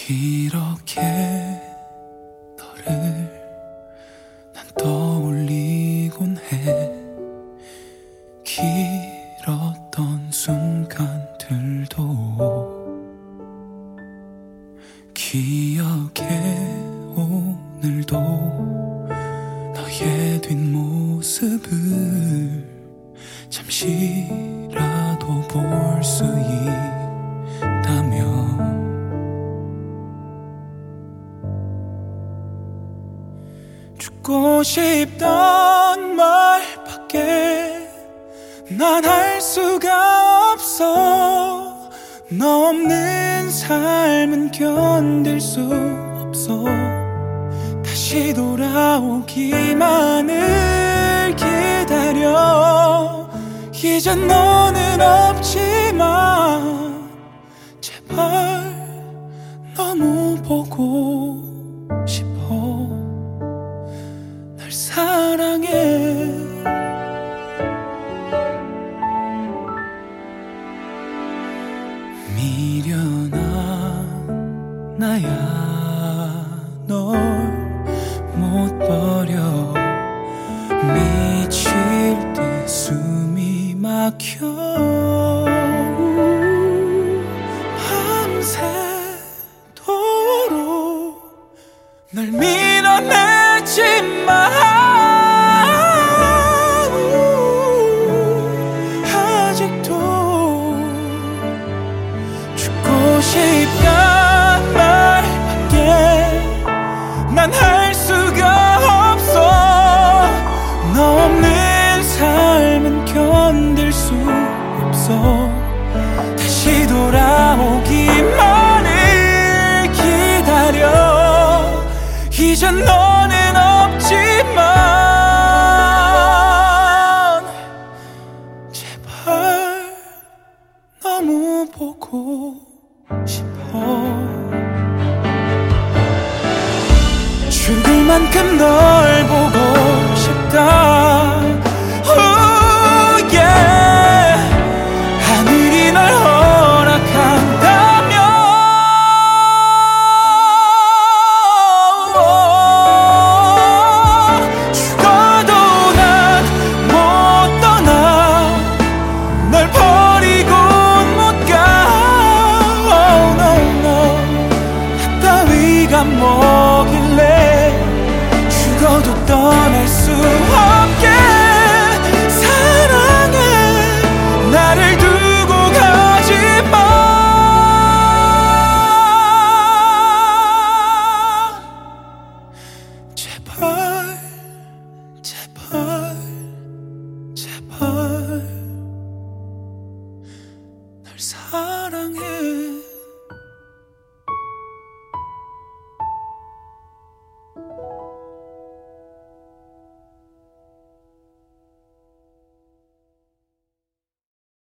이렇게 너를 난 떠올리곤 해. 길었던 순간들도 기억해. 오늘도 너의 뒷모습을 잠시라도 볼 수 있다면 죽고 싶단 말밖에 난 할 수가 없어. 너 없는 삶은 견딜 수 없어. 다시 돌아오기만을 기다려. 이젠 너는 없지만 제발 너무 보고 싶어. 널 사랑해. 미련한 나야 널 못 버려. 미칠 때 숨이 막혀. 밤새도록 널 밀어내지만 아직도 죽고 싶단 말밖에 난 할 수가 없어. 너 없는 삶은 견딜 수 없어. 다시 돌아오기만을 기다려. 이젠 너는 없지만 제발 너무 보고 싶어. 죽을 만큼 널 보고 싶다.